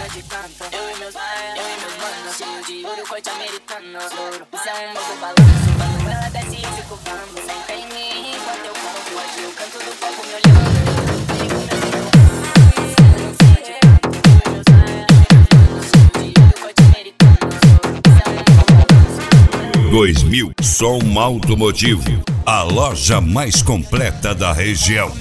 de canto. Eu e meus manos, cheio de ouro, corte americano. Isso é um novo balanço, quando ela desce eu fico bambo. Senta em mim enquanto eu canto, hoje eu canto do palco me olhando. 2000 Som Automotivo, a loja mais completa da região.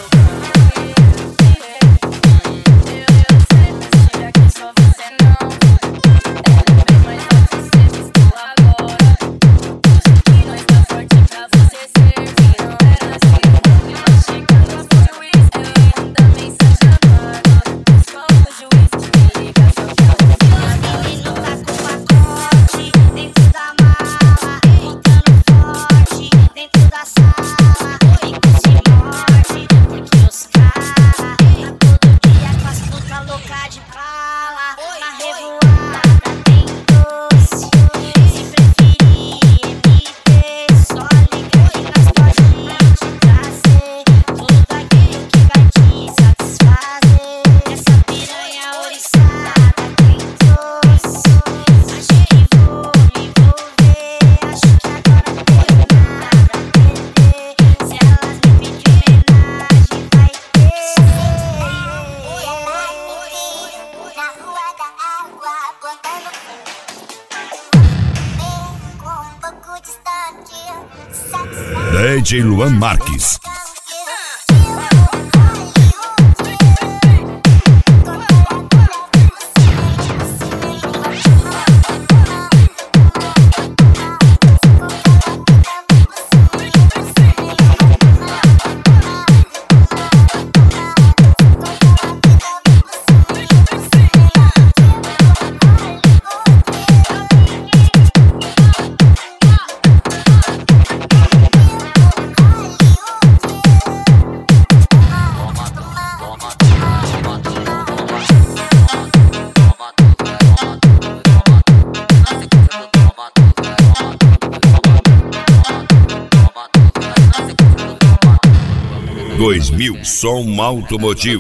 DJ Luan Marques. 2000 Som Automotivo.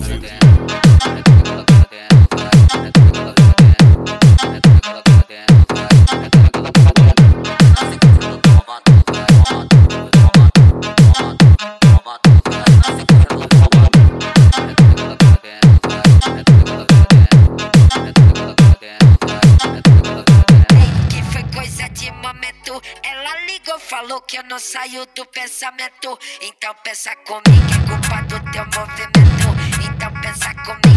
Falou que eu não saio do pensamento. Então pensa comigo, é culpa do teu movimento. Então pensa comigo.